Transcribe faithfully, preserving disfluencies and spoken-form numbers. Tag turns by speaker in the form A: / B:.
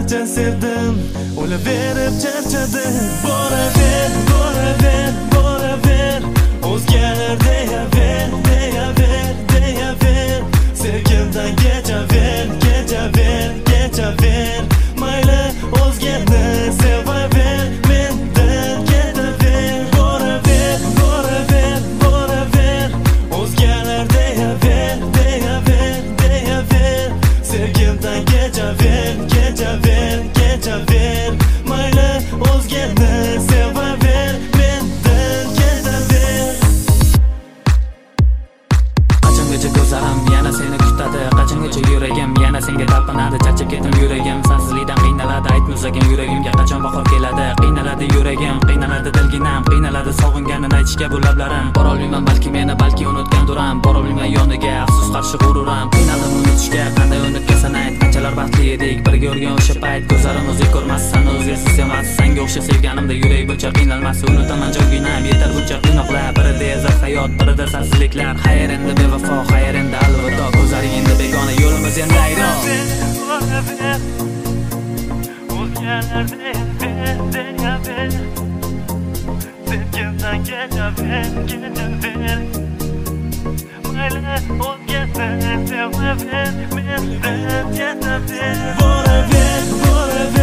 A: qancha sevdim, o'laverib charchadim. Boraver, boraver, boraver, o'zgalar deyaver, deyaver, deyaver. Sevgimdan kechaver, kechaver, kechaver. Mayli o'zgani sevaver, mendan ketaver. Boraver, boraver, boraver, o'zgalar deyaver, deyaver, deyaver. Sevgimdan kechaver, kechaver, kechaver. Mayli o'zgani sevaver, mendan ketaver.
B: Qachongacha ko'zlarim yana seni kutadi, qachongacha yuragim yana senga talpinadi. Charchab ketdim yuragim, sensizlikdan qiynaladi. Aytmasagan yuragimga qachon bahor keladi. Qiynaladi yuragim, qiynaladi dilginam, qiynaladi sog'inganini aytishga bu lablarim. Borolmayman balki meni, balki unutgan duram. Borolmayman yoniga, afsus qarshi g'ururam. Qiynaldim unutishga, qanday unutgasan ayt. Qanchalar baxtli edik birga yurgan o'sha payt. Ko'zlarim o'zing ko'rmassan, o'zgasiz emas. Senga o'xshab sevganimda yurak buncha qiynalmas. Unutaman joyginam, yetar buncha qiynoqlar. Birida ezar hayot, birida sensizliklar. Xayr endi bevafo, xayr endi alvido. Ko'zlaring endi begona, yo'limiz endi ayro.
A: O'zgalar deyaver, deyaver. Sevgimdan kechaver, kechaver. Mayli o'zgani sevaver, mendan ketaver. Boraver, boraver.